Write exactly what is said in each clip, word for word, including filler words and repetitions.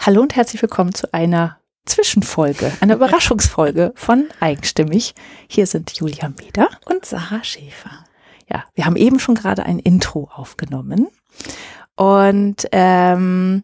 Hallo und herzlich willkommen zu einer Zwischenfolge, einer Überraschungsfolge von Eigenstimmig. Hier sind Julia Meder und Sarah Schäfer. Ja, wir haben eben schon gerade ein Intro aufgenommen und ähm,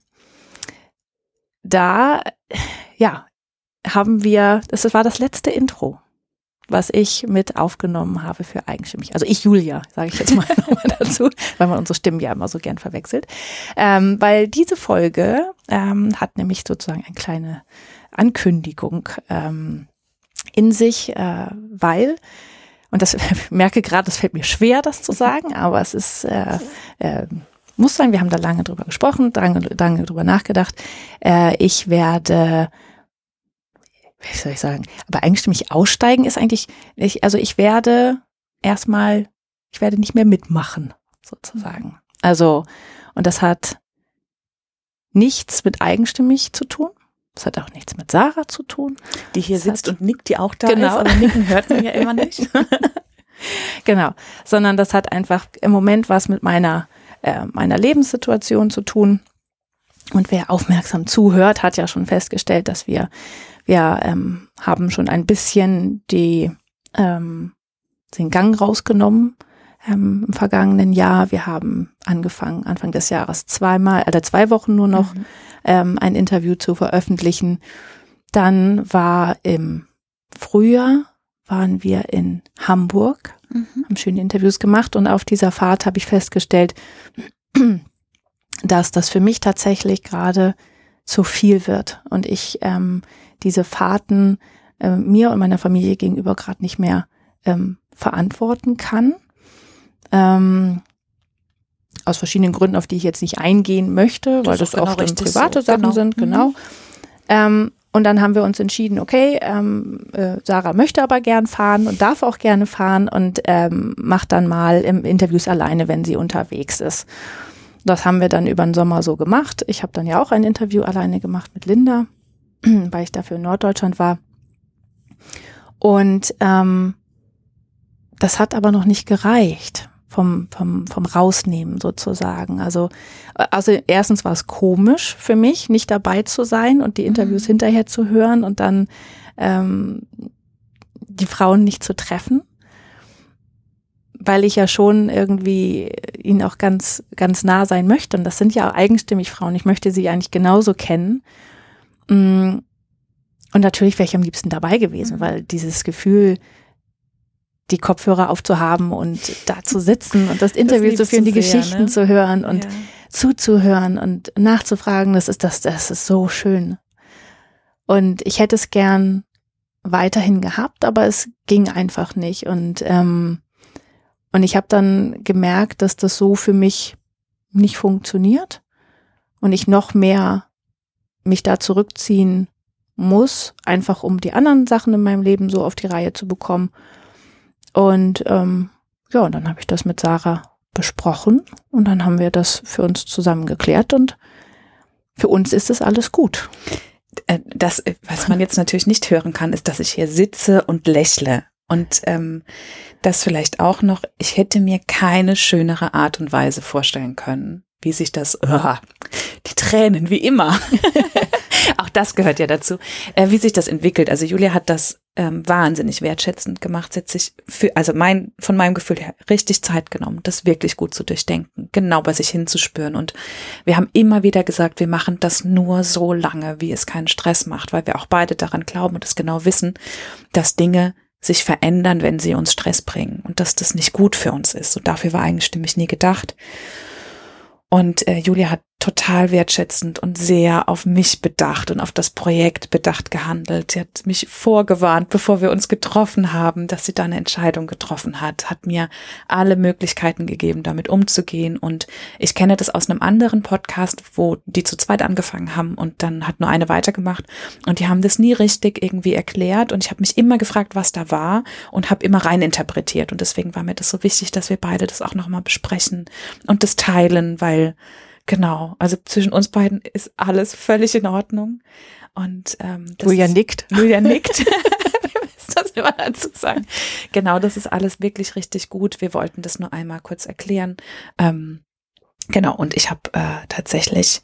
da, ja, haben wir, das war das letzte Intro, was ich mit aufgenommen habe für Eigenstimmig. Also ich, Julia, sage ich jetzt mal nochmal dazu, weil man unsere Stimmen ja immer so gern verwechselt. Ähm, weil diese Folge ähm, hat nämlich sozusagen eine kleine Ankündigung ähm, in sich, äh, weil, und das ich merke gerade, es fällt mir schwer, das zu sagen, aber es ist, äh, äh, muss sein, wir haben da lange drüber gesprochen, lange, lange drüber nachgedacht. Äh, ich werde wie soll ich sagen, aber eigenstimmig aussteigen ist eigentlich, ich, also ich werde erstmal, ich werde nicht mehr mitmachen, sozusagen. Also, und das hat nichts mit eigenstimmig zu tun. Das hat auch nichts mit Sarah zu tun. Die hier das sitzt hat, und nickt, die auch da genau. ist, aber nicken hört man ja immer nicht. Genau, sondern das hat einfach im Moment was mit meiner, äh, meiner Lebenssituation zu tun. Und wer aufmerksam zuhört, hat ja schon festgestellt, dass wir Wir ähm, haben schon ein bisschen die, ähm, den Gang rausgenommen ähm, im vergangenen Jahr. Wir haben angefangen, Anfang des Jahres zweimal, oder zwei Wochen nur noch, mhm. ähm, ein Interview zu veröffentlichen. Dann war im Frühjahr, waren wir in Hamburg, mhm. haben schöne Interviews gemacht und auf dieser Fahrt habe ich festgestellt, dass das für mich tatsächlich gerade zu viel wird und ich ähm, diese Fahrten äh, mir und meiner Familie gegenüber gerade nicht mehr ähm, verantworten kann. Ähm, aus verschiedenen Gründen, auf die ich jetzt nicht eingehen möchte, weil das, das auch genau private so. Sachen genau. sind, genau. Mhm. Ähm, und dann haben wir uns entschieden, okay, ähm, äh, Sarah möchte aber gern fahren und darf auch gerne fahren und ähm, macht dann mal im Interviews alleine, wenn sie unterwegs ist. Das haben wir dann über den Sommer so gemacht. Ich habe dann ja auch ein Interview alleine gemacht mit Linda, weil ich dafür in Norddeutschland war. Und ähm, das hat aber noch nicht gereicht vom vom vom Rausnehmen sozusagen. Also also erstens war es komisch für mich, nicht dabei zu sein und die Interviews mhm. hinterher zu hören und dann ähm, die Frauen nicht zu treffen, weil ich ja schon irgendwie ihnen auch ganz ganz nah sein möchte. Und das sind ja eigenstimmig Frauen. Ich möchte sie eigentlich genauso kennen. Und natürlich wäre ich am liebsten dabei gewesen, mhm. weil dieses Gefühl, die Kopfhörer aufzuhaben und da zu sitzen und das Interview zu führen, die sehr, Geschichten ne? zu hören und ja. zuzuhören und nachzufragen, das ist das, das ist so schön. Und ich hätte es gern weiterhin gehabt, aber es ging einfach nicht. Und ähm, und ich habe dann gemerkt, dass das so für mich nicht funktioniert und ich noch mehr mich da zurückziehen muss, einfach um die anderen Sachen in meinem Leben so auf die Reihe zu bekommen. Und ähm, ja, und dann habe ich das mit Sarah besprochen und dann haben wir das für uns zusammen geklärt und für uns ist es alles gut. Das, was man jetzt natürlich nicht hören kann, ist, dass ich hier sitze und lächle. Und ähm, das vielleicht auch noch, ich hätte mir keine schönere Art und Weise vorstellen können, wie sich das, oh, die Tränen, wie immer, auch das gehört ja dazu, äh, wie sich das entwickelt. Also Julia hat das ähm, wahnsinnig wertschätzend gemacht, hat sich für, also mein, von meinem Gefühl her richtig Zeit genommen, das wirklich gut zu durchdenken, genau bei sich hinzuspüren. Und wir haben immer wieder gesagt, wir machen das nur so lange, wie es keinen Stress macht, weil wir auch beide daran glauben und es genau wissen, dass Dinge sich verändern, wenn sie uns Stress bringen und dass das nicht gut für uns ist. Und dafür war eigenstimmig nie gedacht. Und äh, Julia hat total wertschätzend und sehr auf mich bedacht und auf das Projekt bedacht gehandelt. Sie hat mich vorgewarnt, bevor wir uns getroffen haben, dass sie da eine Entscheidung getroffen hat, hat mir alle Möglichkeiten gegeben, damit umzugehen. Und ich kenne das aus einem anderen Podcast, wo die zu zweit angefangen haben und dann hat nur eine weitergemacht. Und die haben das nie richtig irgendwie erklärt. Und ich habe mich immer gefragt, was da war und habe immer reininterpretiert. Und deswegen war mir das so wichtig, dass wir beide das auch nochmal besprechen und das teilen, weil genau, also zwischen uns beiden ist alles völlig in Ordnung. Und ähm, das Julia nickt. Julia nickt. Das immer dazu sagen. Genau, das ist alles wirklich richtig gut. Wir wollten das nur einmal kurz erklären. Ähm, genau, und ich habe äh, tatsächlich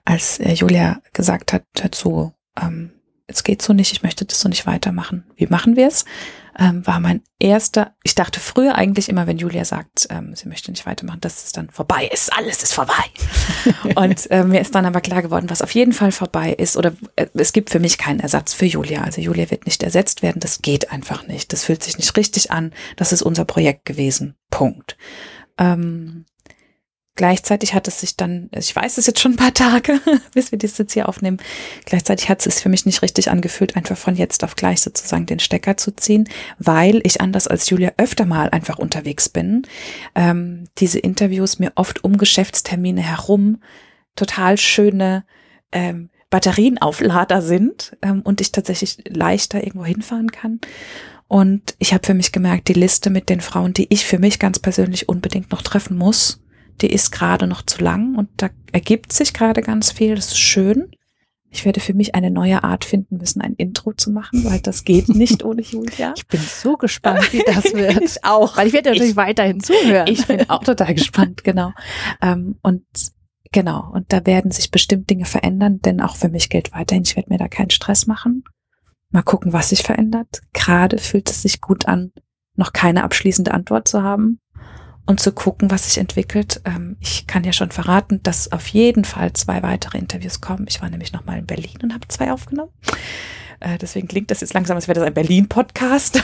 als äh, Julia gesagt hat, hört so, ähm, jetzt geht's so nicht, ich möchte das so nicht weitermachen. Wie machen wir es? Ähm, war mein erster, ich dachte früher eigentlich immer, wenn Julia sagt, ähm, sie möchte nicht weitermachen, dass es dann vorbei ist, alles ist vorbei. Und äh, mir ist dann aber klar geworden, was auf jeden Fall vorbei ist, oder äh, es gibt für mich keinen Ersatz für Julia. Also Julia wird nicht ersetzt werden, das geht einfach nicht. Das fühlt sich nicht richtig an, das ist unser Projekt gewesen. Punkt. Ähm, Gleichzeitig hat es sich dann, ich weiß es jetzt schon ein paar Tage, bis wir das jetzt hier aufnehmen, gleichzeitig hat es sich für mich nicht richtig angefühlt, einfach von jetzt auf gleich sozusagen den Stecker zu ziehen, weil ich anders als Julia öfter mal einfach unterwegs bin, ähm, diese Interviews mir oft um Geschäftstermine herum total schöne ähm, Batterienauflader sind ähm, und ich tatsächlich leichter irgendwo hinfahren kann. Und ich habe für mich gemerkt, die Liste mit den Frauen, die ich für mich ganz persönlich unbedingt noch treffen muss, die ist gerade noch zu lang und da ergibt sich gerade ganz viel. Das ist schön. Ich werde für mich eine neue Art finden müssen, ein Intro zu machen, weil das geht nicht ohne Julia. Ich bin so gespannt, wie das wird. Ich auch. Weil ich werde natürlich ich, weiterhin zuhören. Ich bin auch total gespannt, genau. Ähm, und genau, und da werden sich bestimmt Dinge verändern, denn auch für mich gilt weiterhin, ich werde mir da keinen Stress machen. Mal gucken, was sich verändert. Gerade fühlt es sich gut an, noch keine abschließende Antwort zu haben. Und zu gucken, was sich entwickelt. Ich kann ja schon verraten, dass auf jeden Fall zwei weitere Interviews kommen. Ich war nämlich noch mal in Berlin und habe zwei aufgenommen. Deswegen klingt das jetzt langsam, als wäre das ein Berlin-Podcast.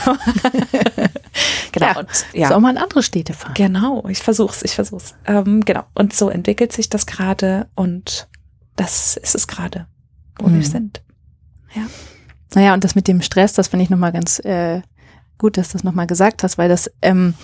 Genau. Ja, und, ja. Soll man in andere Städte fahren. Genau, ich versuch's, ich versuch's. Ähm, genau. Und so entwickelt sich das gerade und das ist es gerade, wo mhm. wir sind. Ja. Naja, und das mit dem Stress, das finde ich nochmal ganz äh, gut, dass du das nochmal gesagt hast, weil das ähm,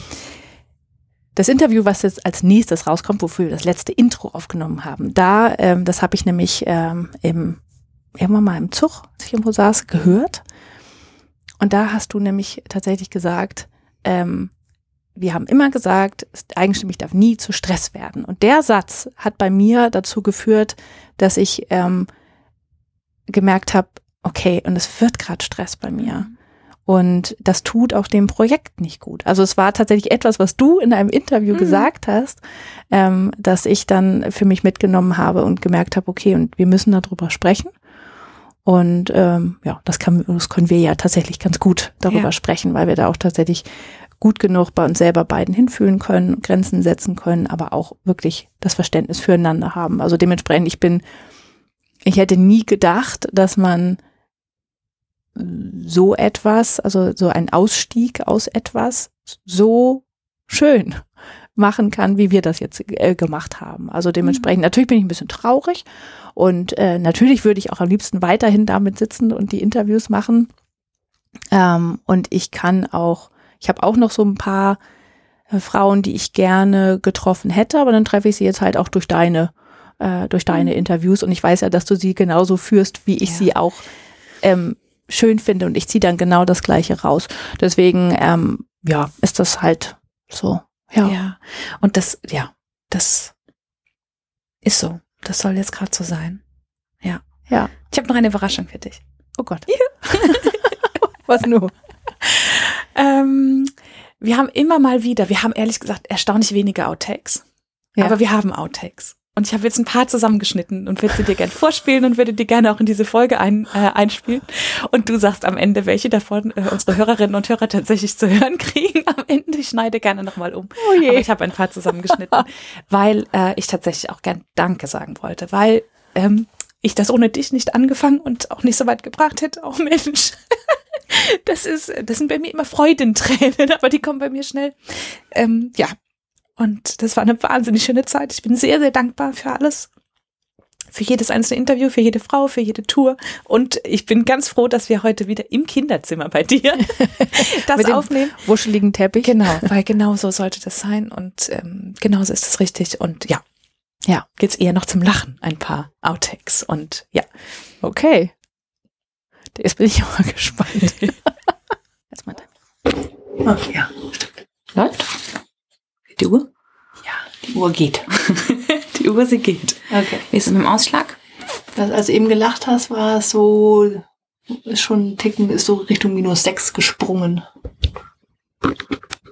Das Interview, was jetzt als nächstes rauskommt, wofür wir das letzte Intro aufgenommen haben, da, ähm, das habe ich nämlich ähm, im, irgendwann mal im Zug, als ich irgendwo saß, gehört. Und da hast du nämlich tatsächlich gesagt, ähm, wir haben immer gesagt, eigenstimmig darf nie zu Stress werden. Und der Satz hat bei mir dazu geführt, dass ich ähm, gemerkt habe, okay, und es wird gerade Stress bei mir. Und das tut auch dem Projekt nicht gut. Also es war tatsächlich etwas, was du in einem Interview mhm. gesagt hast, ähm, dass ich dann für mich mitgenommen habe und gemerkt habe, okay, und wir müssen darüber sprechen. Und ähm, ja, das, kann, das können wir ja tatsächlich ganz gut darüber ja. sprechen, weil wir da auch tatsächlich gut genug bei uns selber beiden hinfühlen können, Grenzen setzen können, aber auch wirklich das Verständnis füreinander haben. Also dementsprechend, ich bin, ich hätte nie gedacht, dass man so etwas, also so ein Ausstieg aus etwas so schön machen kann, wie wir das jetzt äh, gemacht haben. Also dementsprechend, mhm. natürlich bin ich ein bisschen traurig und äh, natürlich würde ich auch am liebsten weiterhin damit sitzen und die Interviews machen. Ähm, und ich kann auch, ich habe auch noch so ein paar äh, Frauen, die ich gerne getroffen hätte, aber dann treffe ich sie jetzt halt auch durch deine, äh, durch deine mhm. Interviews und ich weiß ja, dass du sie genauso führst, wie ich ja. sie auch ähm, schön finde und ich ziehe dann genau das Gleiche raus. Deswegen, ähm, ja, ist das halt so. Ja. ja. Und das, ja, das ist so. Das soll jetzt gerade so sein. Ja. Ja. Ich habe noch eine Überraschung für dich. Oh Gott. Ja. Was nur? ähm, wir haben immer mal wieder, wir haben ehrlich gesagt erstaunlich wenige Outtakes. Ja. Aber wir haben Outtakes. Und ich habe jetzt ein paar zusammengeschnitten und würde sie dir gerne vorspielen und würde die gerne auch in diese Folge ein, äh, einspielen. Und du sagst am Ende, welche davon äh, unsere Hörerinnen und Hörer tatsächlich zu hören kriegen. Am Ende, ich schneide gerne nochmal um. Oh je. Aber ich habe ein paar zusammengeschnitten, weil äh, ich tatsächlich auch gern Danke sagen wollte, weil ähm, ich das ohne dich nicht angefangen und auch nicht so weit gebracht hätte. Oh Mensch, das ist, das sind bei mir immer Freudentränen, aber die kommen bei mir schnell. Ähm, ja. Und das war eine wahnsinnig schöne Zeit. Ich bin sehr, sehr dankbar für alles. Für jedes einzelne Interview, für jede Frau, für jede Tour. Und ich bin ganz froh, dass wir heute wieder im Kinderzimmer bei dir das mit aufnehmen. Dem wuscheligen Teppich. Genau, weil genau so sollte das sein. Und ähm, genauso ist es richtig. Und ja, ja, geht's eher noch zum Lachen. Ein paar Outtakes. Und ja. Okay. Jetzt bin ich auch mal gespannt. Jetzt mal dein. Okay, ja. Läuft? Die Uhr? Ja, die Uhr geht. Die Uhr, sie geht. Okay. Wie ist es mit dem Ausschlag? Was, als du eben gelacht hast, war es so, ist schon ein Ticken, ist so Richtung minus sechs gesprungen.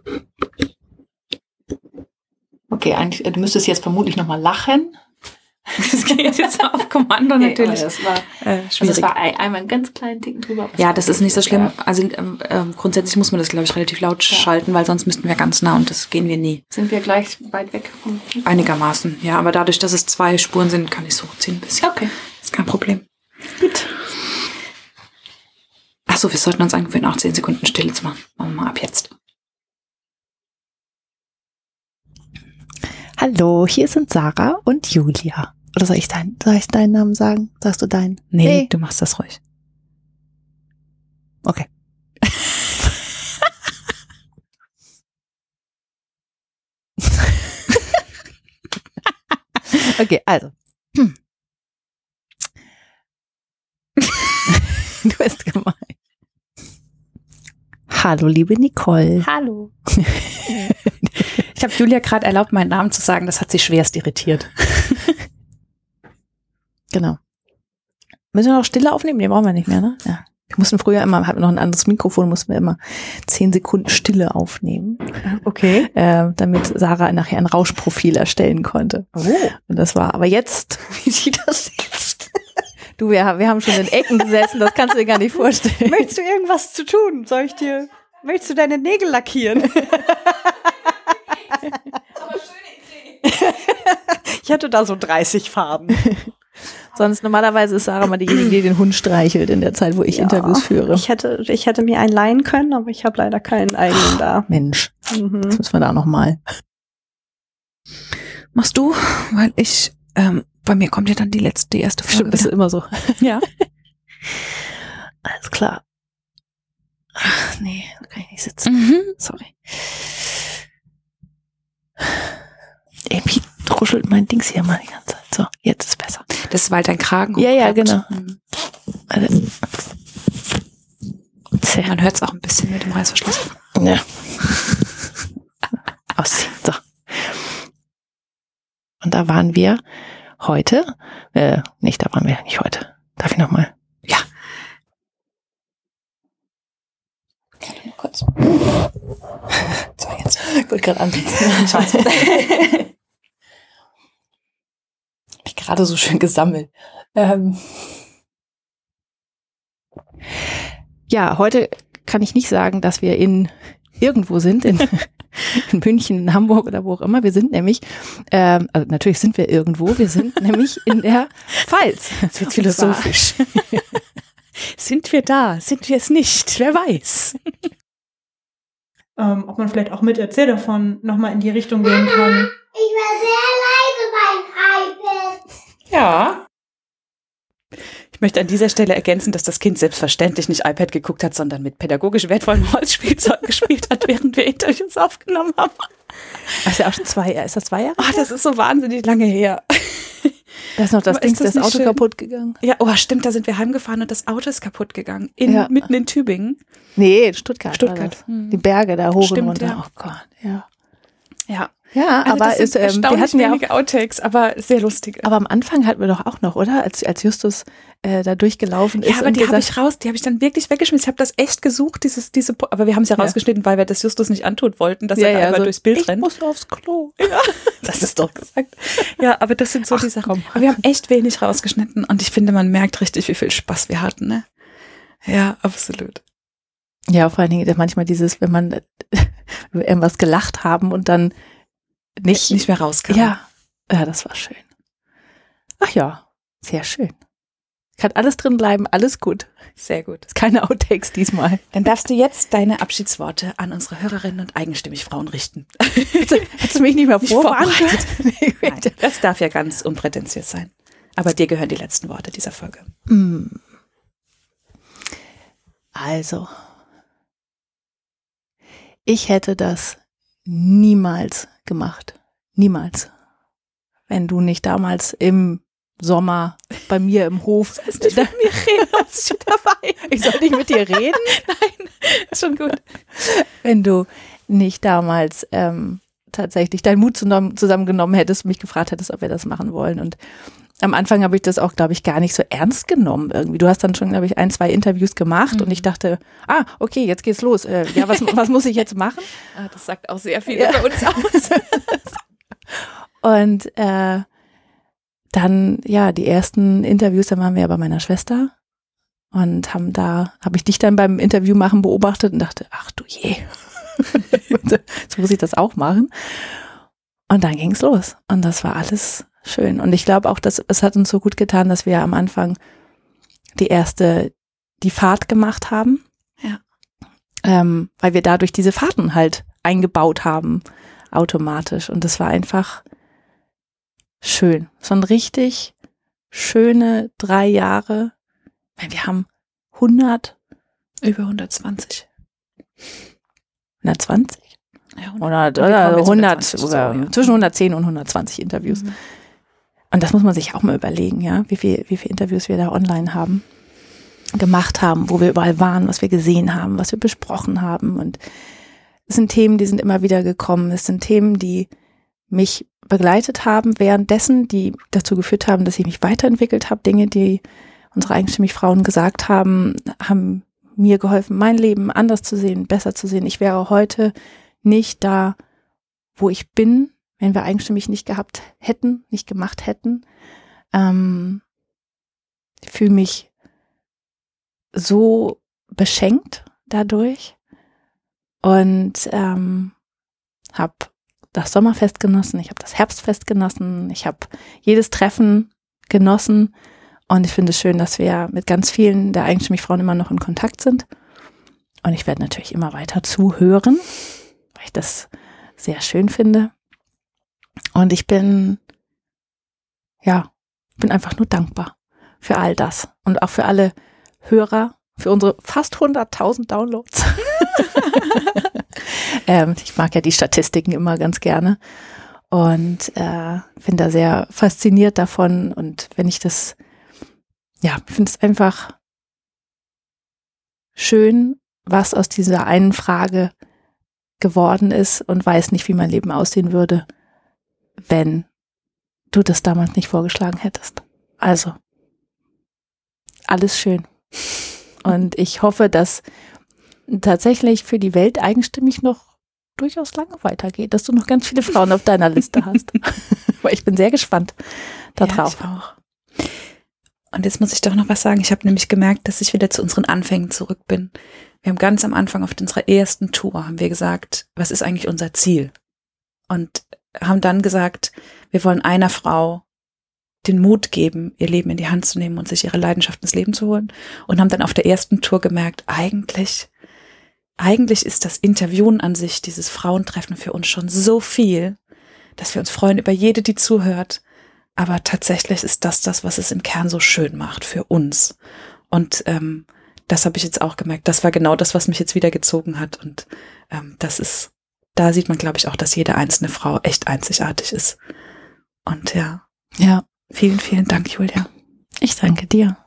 Okay, eigentlich, du müsstest jetzt vermutlich nochmal lachen. Das geht jetzt auf Kommando natürlich. Nee, das war, äh, schwierig. Also das war ein, einmal einen ganz kleinen Ticken drüber. Ja, das ist nicht so schlimm. Also ähm, ähm, grundsätzlich muss man das, glaube ich, relativ laut ja. schalten, weil sonst müssten wir ganz nah und das gehen wir nie. Sind wir gleich weit weg vom Mikro? Einigermaßen, ja. Aber dadurch, dass es zwei Spuren sind, kann ich es hochziehen ein bisschen. Okay. Ist kein Problem. Gut. Achso, wir sollten uns angewöhnen, auch zehn Sekunden Stille zu machen. Machen wir mal ab jetzt. Hallo, hier sind Sarah und Julia. Oder soll ich, dein, soll ich deinen Namen sagen? Sagst du deinen? Nee, hey. Du machst das ruhig. Okay. Okay, also. Du bist gemein. Hallo, liebe Nicole. Hallo. Ich habe Julia gerade erlaubt, meinen Namen zu sagen. Das hat sie schwerst irritiert. Genau. Müssen wir noch Stille aufnehmen? Den brauchen wir nicht mehr, ne? Ja. Wir mussten früher immer, hatten noch ein anderes Mikrofon, mussten wir immer zehn Sekunden Stille aufnehmen. Okay. Äh, damit Sarah nachher ein Rauschprofil erstellen konnte. Oh. Und das war, aber jetzt, wie sieht das jetzt? Du, wir, wir haben schon in Ecken gesessen, das kannst du dir gar nicht vorstellen. Möchtest du irgendwas zu tun? Soll ich dir, möchtest du deine Nägel lackieren? Aber schöne Idee. Ich hatte da so dreißig Farben. Sonst normalerweise ist Sarah mal diejenige, die den Hund streichelt in der Zeit, wo ich ja, Interviews führe. Ich hätte, ich hätte mir einen leihen können, aber ich habe leider keinen eigenen da. Mensch, mhm. Das müssen wir da noch mal. Machst du? Weil ich, ähm, bei mir kommt ja dann die letzte, die erste Folge. Stimmt, das ist immer so. Ja. Alles klar. Ach, nee, da kann ich nicht sitzen. Mhm. Sorry. Irgendwie druschelt mein Dings hier mal die ganze Zeit. So, jetzt ist besser. Das ist, weil dein Kragen Ja, ja, genau. Mhm. Also, man hört es auch ein bisschen mit dem Reißverschluss. Ja. Ausziehen. So. Und da waren wir heute. Äh, nicht, da waren wir nicht heute. Darf ich nochmal? Ja. Warte mal kurz. So, jetzt. Ich wollte gerade anbieten. Scheiße. Ich gerade so schön gesammelt. Ähm. Ja, heute kann ich nicht sagen, dass wir in irgendwo sind, in, in München, in Hamburg oder wo auch immer. Wir sind nämlich, ähm, also natürlich sind wir irgendwo, wir sind nämlich in der Pfalz. Jetzt wird's philosophisch. Sind wir da? Sind wir es nicht? Wer weiß? Ähm, ob man vielleicht auch mit Erzähl davon nochmal in die Richtung gehen kann. Ich war sehr leise beim iPad. Ja. Ich möchte an dieser Stelle ergänzen, dass das Kind selbstverständlich nicht iPad geguckt hat, sondern mit pädagogisch wertvollem Holzspielzeug gespielt hat, während wir Interviews aufgenommen haben. Das ist ja auch schon zwei Jahre. Ist das zwei Jahre? Ach, das ist so wahnsinnig lange her. Da ist noch das Aber Ding, ist das das Auto schön? kaputt gegangen. Ja, oh, stimmt, da sind wir heimgefahren und das Auto ist kaputt gegangen. In, Ja. Mitten in Tübingen. Nee, Stuttgart. Stuttgart. War das. Die Berge da hoch Stimmt, und runter. ja. Oh Gott, ja. Ja. Ja, Also aber das sind ist, ähm, wir erstaunlich hatten ja auch, wenige Outtakes, aber sehr lustig. aber am Anfang hatten wir doch auch noch, oder? Als, als Justus äh, da durchgelaufen ist. Ja, aber und die habe gesagt, ich raus, die habe ich dann wirklich weggeschmissen. Ich habe das echt gesucht, dieses, diese, Po- aber wir haben es ja Ja. rausgeschnitten, weil wir das Justus nicht antun wollten, dass ja, er da ja, einmal so, durchs Bild ich rennt. muss aufs Klo. Ja, das ist doch gesagt. Ja, aber das sind so Ach, die Sachen. komm. Aber wir haben echt wenig rausgeschnitten und ich finde, man merkt richtig, wie viel Spaß wir hatten, ne? Ja, absolut. Ja, vor allen Dingen manchmal dieses, wenn man irgendwas gelacht haben und dann nicht, Nicht mehr rauskam. ja, ja, das war schön. Ach ja, sehr schön. Kann alles drin bleiben, alles gut. Sehr gut. Keine Outtakes diesmal. Dann darfst du jetzt deine Abschiedsworte an unsere Hörerinnen und eigenstimmig Frauen richten. Hättest du mich nicht mehr Nicht vorbereitet? Nein, das darf ja ganz unprätentiös sein. Aber dir gehören die letzten Worte dieser Folge. Mm. Also, ich hätte das niemals gemacht. Niemals. Wenn du nicht damals im Sommer bei mir im Hof. Du sollst nicht mit mir reden, du bist schon dabei. Ich soll nicht mit dir reden? Nein, ist schon gut. Wenn du nicht damals ähm, tatsächlich deinen Mut zusammen, zusammengenommen hättest und mich gefragt hättest, ob wir das machen wollen. Und am Anfang habe ich das auch, glaube ich, gar nicht so ernst genommen irgendwie. Du hast dann schon, glaube ich, ein, zwei Interviews gemacht mhm. und ich dachte, ah, okay, jetzt geht's los. Äh, ja, was, was muss ich jetzt machen? Ah, das sagt auch sehr viel Ja. über uns aus. Und äh, dann, ja, die ersten Interviews, dann waren wir ja bei meiner Schwester und haben da, habe ich dich dann beim Interview machen beobachtet und dachte, ach du je, jetzt muss ich das auch machen. Und dann ging's los und das war alles schön. Und ich glaube auch, dass es hat uns so gut getan, dass wir am Anfang die erste, die Fahrt gemacht haben. Ja. Ähm, weil wir dadurch diese Fahrten halt eingebaut haben, automatisch. Und das war einfach schön. So ein richtig schöne drei Jahre. Wir haben hundert, Über hundertzwanzig. hundertzwanzig? Ja, hundert, wir kommen oder jetzt hundert, hundertzwanzig, oder so, ja. zwischen hundertzehn und hundertzwanzig Interviews. Mhm. Und das muss man sich auch mal überlegen, ja, wie viel, wie viele Interviews wir da online haben, gemacht haben, wo wir überall waren, was wir gesehen haben, was wir besprochen haben. Und es sind Themen, die sind immer wieder gekommen. Es sind Themen, die mich begleitet haben währenddessen, die dazu geführt haben, dass ich mich weiterentwickelt habe. Dinge, die unsere eigenstimmig Frauen gesagt haben, haben mir geholfen, mein Leben anders zu sehen, besser zu sehen. Ich wäre heute nicht da, wo ich bin, wenn wir eigenstimmig nicht gehabt hätten, nicht gemacht hätten. Ähm, ich fühle mich so beschenkt dadurch und ähm, habe das Sommerfest genossen, ich habe das Herbstfest genossen, ich habe jedes Treffen genossen und ich finde es schön, dass wir mit ganz vielen der eigenstimmig Frauen immer noch in Kontakt sind und ich werde natürlich immer weiter zuhören, weil ich das sehr schön finde und ich bin ja, bin einfach nur dankbar für all das und auch für alle Hörer, für unsere fast hunderttausend Downloads. ähm, ich mag ja die Statistiken immer ganz gerne und äh, bin da sehr fasziniert davon und wenn ich das, ja, finde es einfach schön, was aus dieser einen Frage geworden ist und weiß nicht, wie mein Leben aussehen würde, wenn du das damals nicht vorgeschlagen hättest. Also, alles schön. Und ich hoffe, dass tatsächlich für die Welt eigenstimmig noch durchaus lange weitergeht, dass du noch ganz viele Frauen auf deiner Liste hast. Weil ich bin sehr gespannt darauf. Ja, ich auch. Und jetzt muss ich doch noch was sagen. Ich habe nämlich gemerkt, dass ich wieder zu unseren Anfängen zurück bin. Wir haben ganz am Anfang auf unserer ersten Tour haben wir gesagt, was ist eigentlich unser Ziel? Und haben dann gesagt, wir wollen einer Frau den Mut geben, ihr Leben in die Hand zu nehmen und sich ihre Leidenschaft ins Leben zu holen. Und haben dann auf der ersten Tour gemerkt, eigentlich, eigentlich ist das Interviewen an sich, dieses Frauentreffen für uns schon so viel, dass wir uns freuen über jede, die zuhört. Aber tatsächlich ist das das, was es im Kern so schön macht für uns. Und ähm, das habe ich jetzt auch gemerkt. Das war genau das, was mich jetzt wieder gezogen hat. Und ähm, das ist, da sieht man, glaube ich, auch, dass jede einzelne Frau echt einzigartig ist. Und ja. Ja. Vielen, vielen Dank, Julia. Ich danke dir.